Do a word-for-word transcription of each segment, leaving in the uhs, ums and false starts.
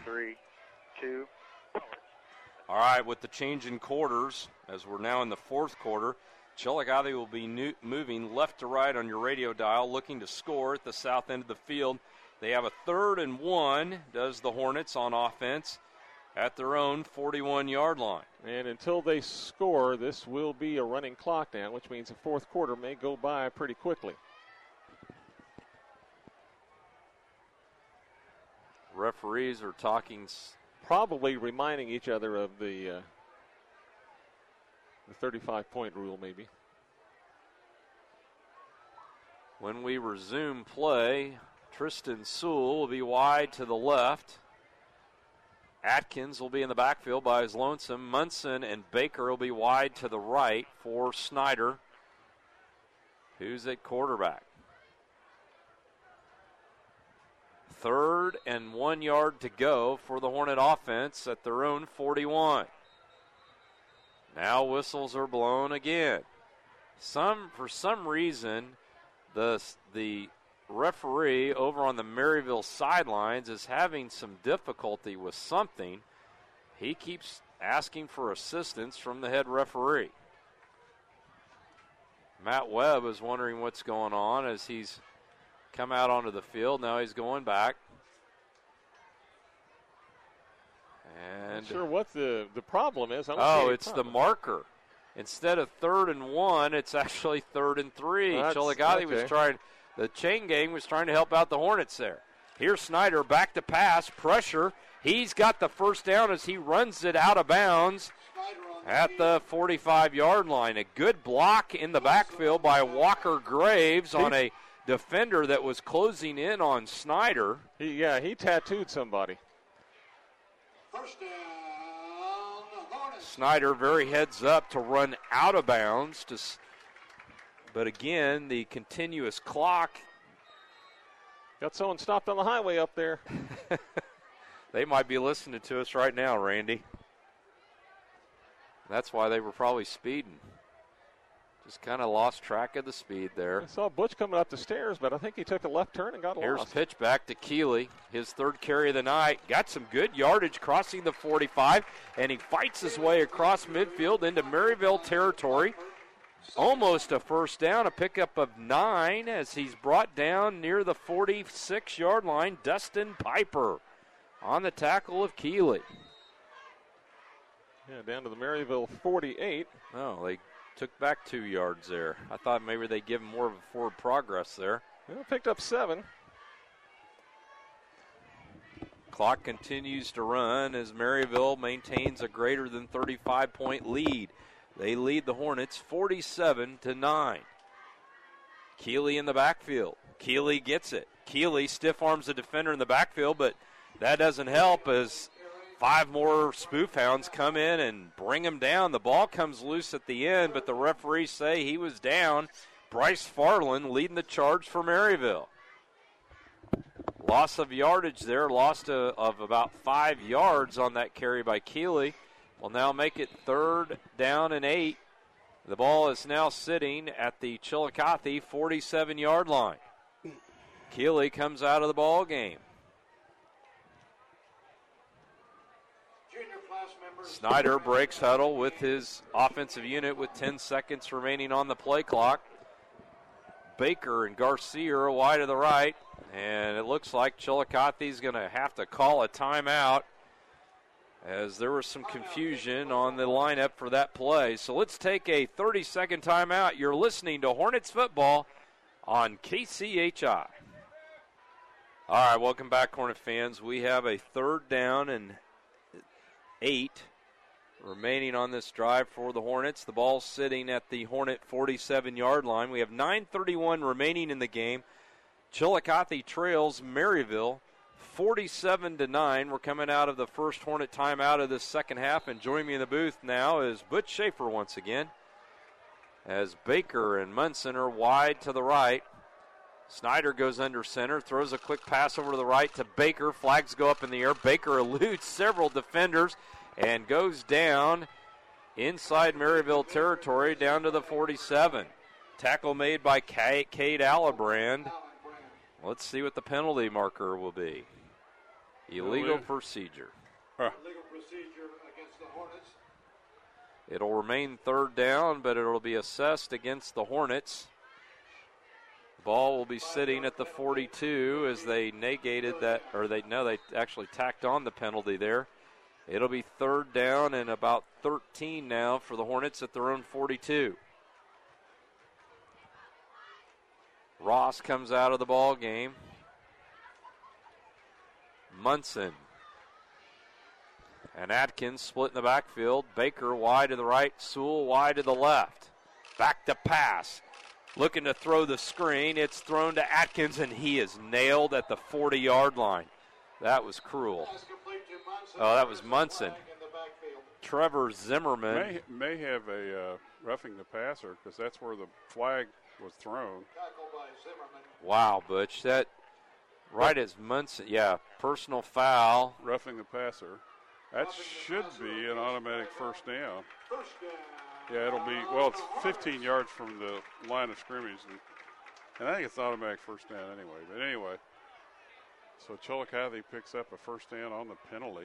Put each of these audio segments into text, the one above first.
three, two. All right, with the change in quarters, as we're now in the fourth quarter, Chillicothe will be new, moving left to right on your radio dial, looking to score at the south end of the field. They have a third and one, does the Hornets on offense, at their own forty-one-yard line. And until they score, this will be a running clock down, which means the fourth quarter may go by pretty quickly. Referees are talking. Probably reminding each other of the uh, the thirty-five point rule, maybe. When we resume play, Tristan Sewell will be wide to the left. Atkins will be in the backfield by his lonesome. Munson and Baker will be wide to the right for Snyder, who's at quarterback. Third and one yard to go for the Hornet offense at their own forty-one. Now whistles are blown again. Some for some reason, the the referee over on the Maryville sidelines is having some difficulty with something. He keeps asking for assistance from the head referee. Matt Webb is wondering what's going on as he's come out onto the field. Now he's going back. And Not sure what the, the problem is. I don't oh, see it's problem. the marker. Instead of third and one, it's actually third and three. Well, Chillicothe okay. was trying, the chain gang was trying to help out the Hornets there. Here's Snyder back to pass, pressure. He's got the first down as he runs it out of bounds at the forty-five-yard line. A good block in the backfield by Walker Graves on a defender that was closing in on Snyder. He, yeah, he tattooed somebody. First down, Snyder very heads up to run out of bounds. To, but again, the continuous clock. Got someone stopped on the highway up there. They might be listening to us right now, Randy. That's why they were probably speeding. Just kind of lost track of the speed there. I saw Butch coming up the stairs, but I think he took a left turn and got Here's lost. pitch back to Keeley, his third carry of the night. Got some good yardage crossing the forty-five, and he fights his way across midfield into Maryville territory. Almost a first down, a pickup of nine as he's brought down near the forty-six-yard line. Dustin Piper on the tackle of Keeley. Yeah, down to the Maryville forty-eight. Oh, they took back two yards there. I thought maybe they'd give him more of a forward progress there. Well, picked up seven. Clock continues to run as Maryville maintains a greater than thirty-five point lead. They lead the Hornets forty-seven to nine. Keeley in the backfield. Keeley gets it. Keeley stiff arms the defender in the backfield, but that doesn't help as five more spoof hounds come in and bring him down. The ball comes loose at the end, but the referees say he was down. Bryce Farland leading the charge for Maryville. Loss of yardage there, loss to, of about five yards on that carry by Keeley. Will now make it third down and eight. The ball is now sitting at the Chillicothe forty-seven-yard line. Keeley comes out of the ball game. Snyder breaks huddle with his offensive unit with ten seconds remaining on the play clock. Baker and Garcia are wide to the right, and it looks like Chillicothe is going to have to call a timeout as there was some confusion on the lineup for that play. So let's take a thirty-second timeout. You're listening to Hornets football on K C H I. All right, welcome back, Hornet fans. We have a third down and eight remaining on this drive for the Hornets. The ball sitting at the Hornet forty-seven-yard line. We have nine thirty-one remaining in the game. Chillicothe trails Maryville forty-seven to nine. We're coming out of the first Hornet timeout of this second half, and joining me in the booth now is Butch Schaefer once again, as Baker and Munson are wide to the right. Snyder goes under center, throws a quick pass over to the right to Baker. Flags go up in the air. Baker eludes several defenders and goes down inside Maryville territory down to the forty-seven. Tackle made by Cade Alibrand. Let's see what the penalty marker will be. Illegal procedure. Huh. Illegal procedure against the Hornets. It'll remain third down, but it'll be assessed against the Hornets. The ball will be sitting at the forty-two as they negated that, or they no, they actually tacked on the penalty there. It'll be third down and about thirteen now for the Hornets at their own forty-two. Ross comes out of the ball game. Munson and Atkins split in the backfield. Baker wide to the right, Sewell wide to the left. Back to pass. Looking to throw the screen. It's thrown to Atkins, and he is nailed at the forty-yard line. That was cruel. Oh, that was Munson. Trevor Zimmerman. May, may have a uh, roughing the passer because that's where the flag was thrown. Wow, Butch. That right as Munson. Yeah, personal foul. Roughing the passer. That should be an automatic first down. Yeah, it'll be, well, it's fifteen yards from the line of scrimmage. And, and I think it's automatic first down anyway. But anyway, so Chillicothe picks up a first down on the penalty.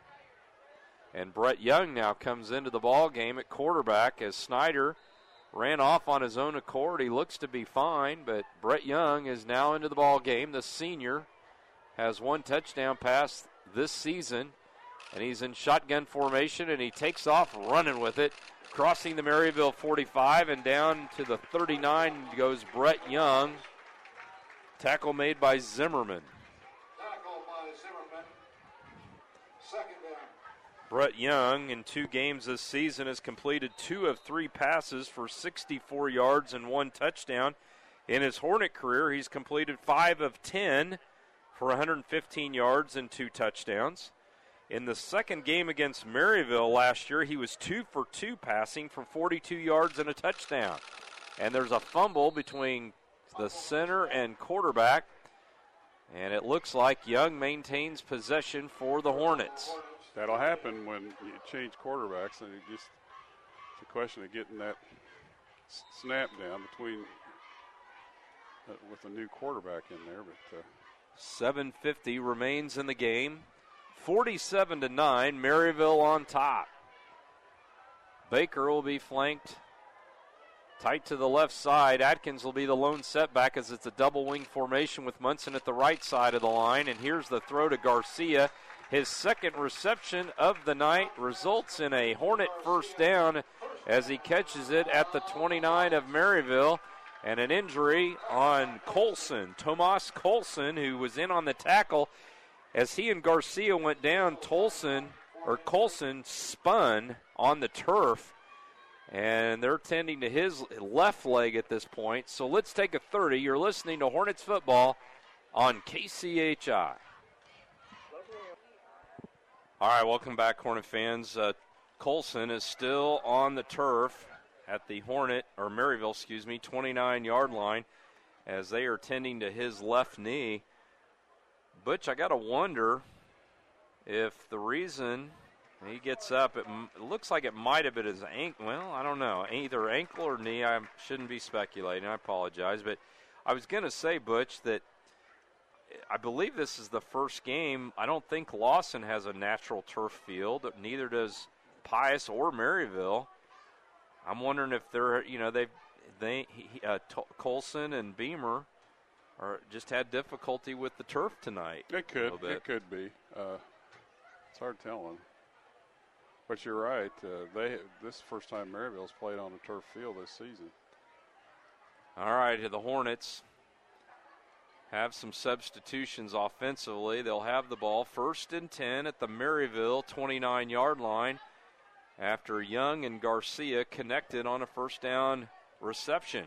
And Brett Young now comes into the ball game at quarterback as Snyder ran off on his own accord. He looks to be fine, but Brett Young is now into the ball game. The senior has one touchdown pass this season, and he's in shotgun formation, and he takes off running with it, crossing the Maryville forty-five, and down to the thirty-nine goes Brett Young. Tackle made by Zimmerman. Tackle by Zimmerman. Second down. Brett Young, in two games this season, has completed two of three passes for sixty-four yards and one touchdown. In his Hornet career, he's completed five of ten for one hundred fifteen yards and two touchdowns. In the second game against Maryville last year, he was two for two passing for forty-two yards and a touchdown. And there's a fumble between the center and quarterback, and it looks like Young maintains possession for the Hornets. That'll happen when you change quarterbacks, and it just it's a question of getting that s- snap down between uh, with a new quarterback in there. But uh, seven fifty remains in the game. forty-seven to nine, Maryville on top. Baker will be flanked tight to the left side. Atkins will be the lone setback as it's a double wing formation with Munson at the right side of the line. And here's the throw to Garcia. His second reception of the night results in a Hornet first down as he catches it at the twenty-nine of Maryville. And an injury on Colson, Tomas Colson, who was in on the tackle. As he and Garcia went down, Tolson or Colson spun on the turf, and they're tending to his left leg at this point. So let's take a thirty. You're listening to Hornets football on K C H I. All right, welcome back, Hornet fans. Uh, Colson is still on the turf at the Hornet, or Maryville, excuse me, twenty-nine-yard line as they are tending to his left knee. Butch, I got to wonder if the reason he gets up, it, m- it looks like it might have been his ankle. Well, I don't know. Either ankle or knee. I shouldn't be speculating. I apologize. But I was going to say, Butch, that I believe this is the first game. I don't think Lawson has a natural turf field. Neither does Pius or Maryville. I'm wondering if they're, you know, they've, they, he, uh, T- Colson and Beamer or just had difficulty with the turf tonight. it could, it could be. Uh, it's hard telling. But you're right. Uh, they this is the first time Maryville's played on a turf field this season. All right, the Hornets have some substitutions offensively. They'll have the ball first and ten at the Maryville twenty-nine-yard line after Young and Garcia connected on a first down reception.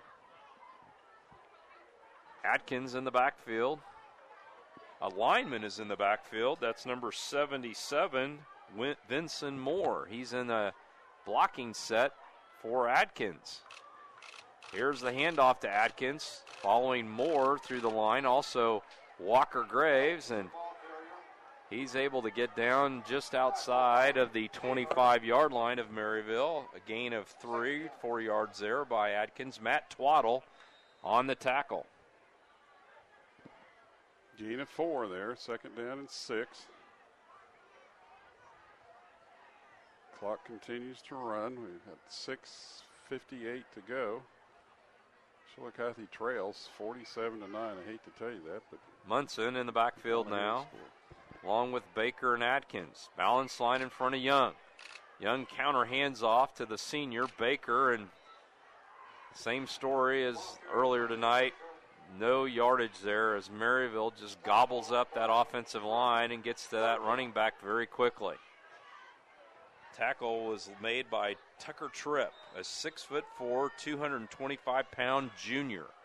Atkins in the backfield. A lineman is in the backfield. That's number seventy-seven, Vincent Moore. He's in a blocking set for Atkins. Here's the handoff to Atkins, following Moore through the line. Also Walker Graves, and he's able to get down just outside of the twenty-five-yard line of Maryville. A gain of three, four yards there by Atkins. Matt Twaddle on the tackle. Gain of four there, second down and six. Clock continues to run. We've got six fifty-eight to go. Chillicothe trails forty-seven to nine. I hate to tell you that, but Munson in the backfield now, along with Baker and Atkins. Balance line in front of Young. Young counter hands off to the senior Baker, and same story as earlier tonight. No yardage there as Maryville just gobbles up that offensive line and gets to that running back very quickly. Tackle was made by Tucker Tripp, a six foot four, two hundred twenty-five pound junior.